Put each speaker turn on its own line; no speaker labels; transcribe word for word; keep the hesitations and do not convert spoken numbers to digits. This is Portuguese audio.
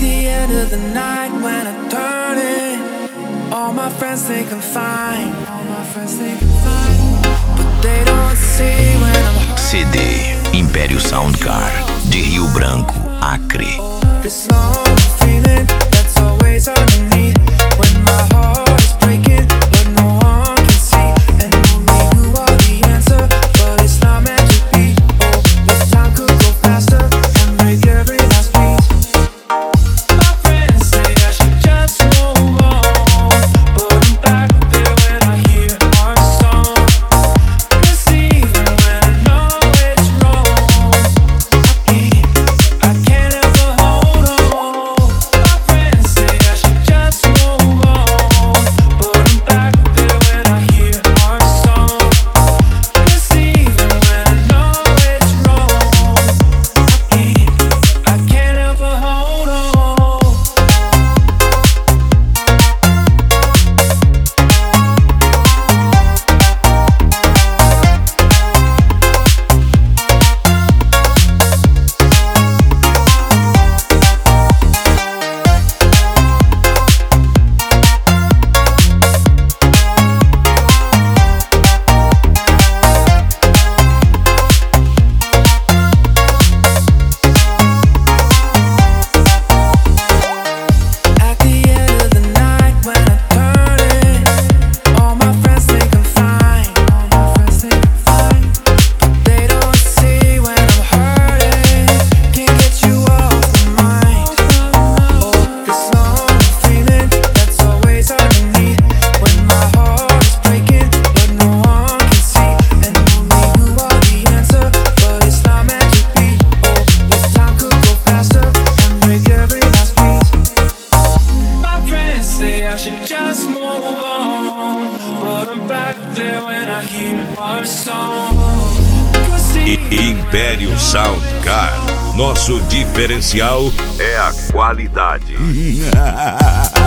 the end of the night when I turn it, all my friends think I'm fine. All my friends think I'm fine, but they don't see when I'm hurt.
C D Império Soundcar, de Rio Branco, Acre.
This long feeling that's always underneath when my heart is breaking, but no one can see, and only you are the answer, but it's not meant to be. Oh, this time could go faster and break every last piece. My friends say I should just move on, but I'm back there when I hear our song. 'Cause even when I know it's wrong, I can't, I can't ever hold on. My friends say I should just move on, but I'm back there when I hear our song. 'Cause even when I know it's wrong, I can't, I can't ever hold on. At the end of the night when I turn it, all my friends think I'm fine. All my friends think I'm fine, but they don't see when I'm hurting. Can't get you off my mind. Oh, this long feeling that's always underneath when my heart is breaking, but no one can see, and only you are the answer, but it's not meant to be. Oh, this time could go faster and break every last piece. My friends say I should just move on, but I'm back there when I hear our song. 'Cause
I-
even
Império Soundcar. Nosso diferencial é a qualidade.